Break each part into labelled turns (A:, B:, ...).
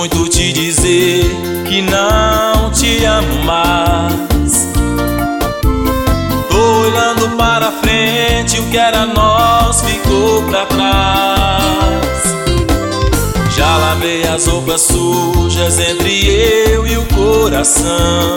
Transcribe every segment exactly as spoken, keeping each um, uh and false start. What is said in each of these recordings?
A: muito te dizer que não te amo mais. Tô olhando para frente, o que era nós ficou pra trás. Já lavei as roupas sujas entre eu e o coração.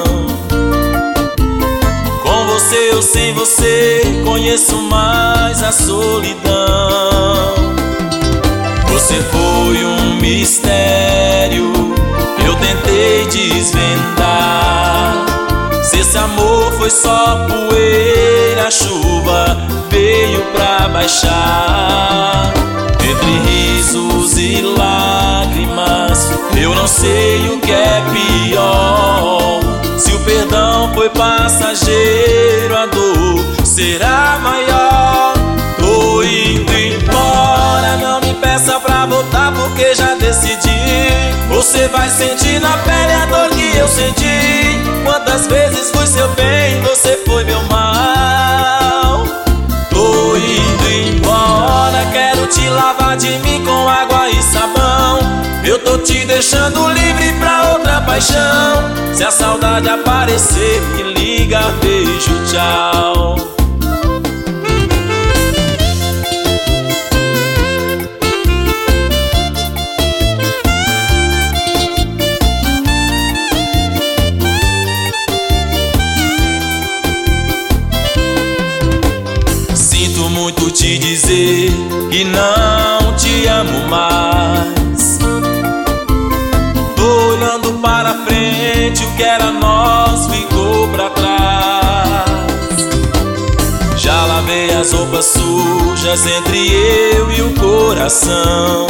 A: Com você ou sem você, conheço mais a solidão. Você foi um mistério, eu tentei desvendar. Se esse amor foi só poeira, a chuva veio pra baixar. Entre risos e lágrimas, eu não sei o que é pior. Se o perdão foi passageiro, a dor será maior. Tô indo embora, não me peça pra voltar, porque já decidi. Você vai sentir na pele a dor que eu senti. Quantas vezes fui seu bem, você foi meu mal. Tô indo embora, quero te lavar de mim com água e sabão. Eu tô te deixando livre pra outra paixão. Se a saudade aparecer, me liga, beijo, tchau. Sinto muito te dizer que não te amo mais. Tô olhando para frente, o que era nós ficou pra trás. Já lavei as roupas sujas entre eu e o coração.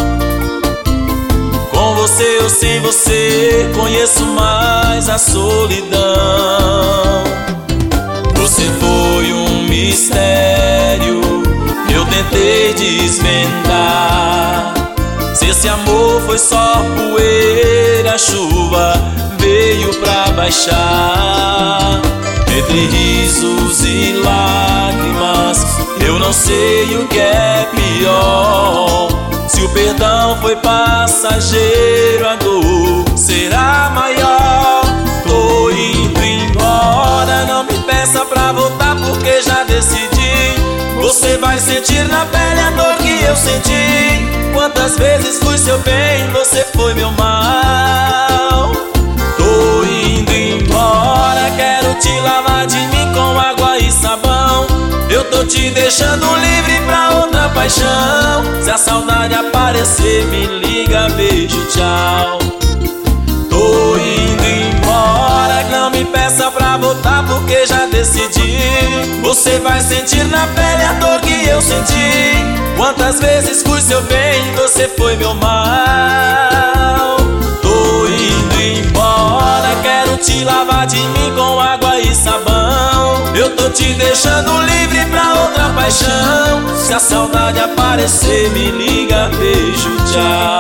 A: Com você ou sem você, conheço mais a solidão. Você foi um mistério, eu tentei desvendar. Se esse amor foi só poeira, a chuva veio pra baixar. Entre risos e lágrimas, eu não sei o que é pior. Se o perdão foi passageiro, a dor será maior. Tô indo embora, não me peça pra voltar, porque já decidi. Você vai sentir na pele a dor que eu senti. Quantas vezes fui seu bem, você foi meu mal. Tô indo embora, quero te lavar de mim com água e sabão. Eu tô te deixando livre pra outra paixão. Se a saudade aparecer, me liga, beijo, tchau. Tô indo embora, não me peça pra voltar, porque já decidi. Você vai sentir na pele a dor que eu senti. Quantas vezes fui seu bem, você foi meu mal. Tô indo embora, quero te lavar de mim com água e sabão. Eu tô te deixando livre pra outra paixão. Se a saudade aparecer, me liga, beijo, tchau.